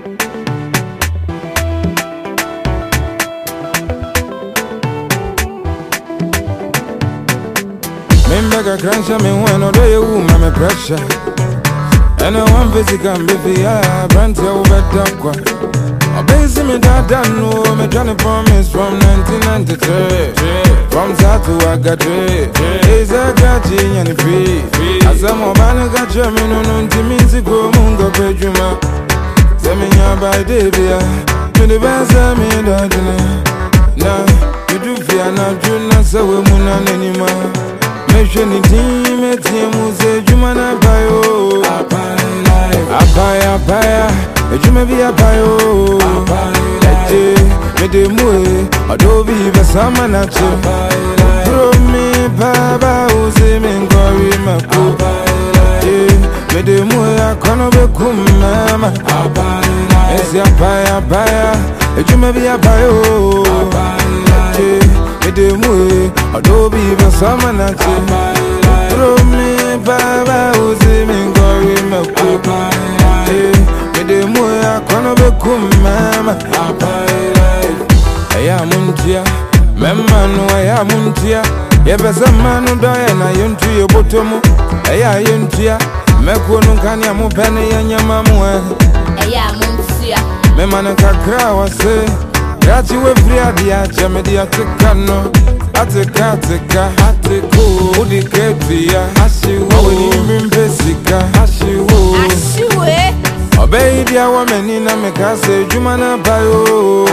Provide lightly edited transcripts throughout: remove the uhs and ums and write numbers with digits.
Member crunch me when or do you my pressure. And I want physical baby, I brand over Dakwa. Obey me that no, me trying to promise from 1993. From South to Agathe, is a catching and free. As I'm a man, I got German on Timisico, Mungo Pejuma. Send me by Davia, to the best I made out. Now, you do fear not, you not so woman anymore. Mesheni team, team muse jumana bayo. Apaya, ejume bi apayo. Eje, me de mue, adobe besama na che. Pro me baba uze me ngori mako. Me de mue akono be kumama. Esi apaya, ejume bi apayo. Me de mue, adobe besama na che. Pro me baba uze me ngori mako. Me de mue akono be kumama. Aya muntia, memma no aya muntia. Yebeza manu doye na yontu yobotomu. Aya yontia, meko no kanya mu pene yanyama mu. Aya muntia. Memma no kakra wase. Yachi we free adia chamedi atekano. Ateka, ateko. Udi ketia, ashiwo. Aweni mimpesika, ashiwo. Ashiwe. Obey dia woman na mekase jumana bayo.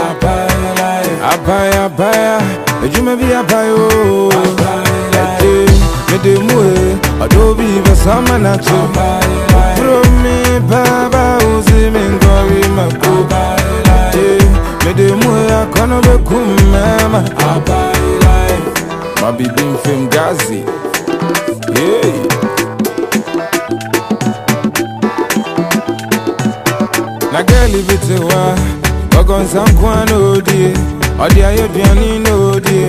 Apaya, ejume bi apayo. Me de mue, adobe besama na che. Pro me baba uzi me ngori mako. Me de mue akono be kumama. Ma bibi film gazi. Yeah. Na girl ibite wa ogon sankwa no die odi ayeduani no die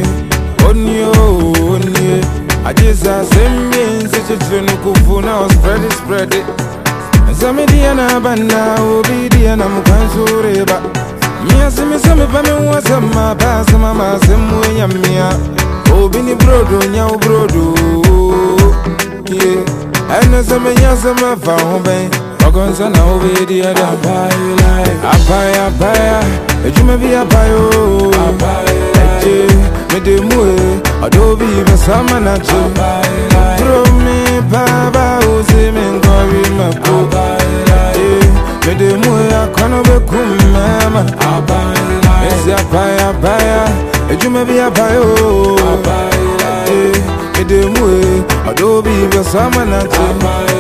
oni ajisa sembi nsichichire no kufu na spread it nsamedi na banda obi na mukansureba mia semi pa me wasama ba sama ma semu nyamia obi ni brodo nya brodo yeah ana semenya sama fa ho ben Ogonza na obedi ada Apaya, ejume bi apayo. Eje, me de mue, adobe besama na che. Pro me baba uzi me ngori mako. Me de mue akono be kumama. Esi apaya, ejume bi apayo. Me de mue, adobe besama na che.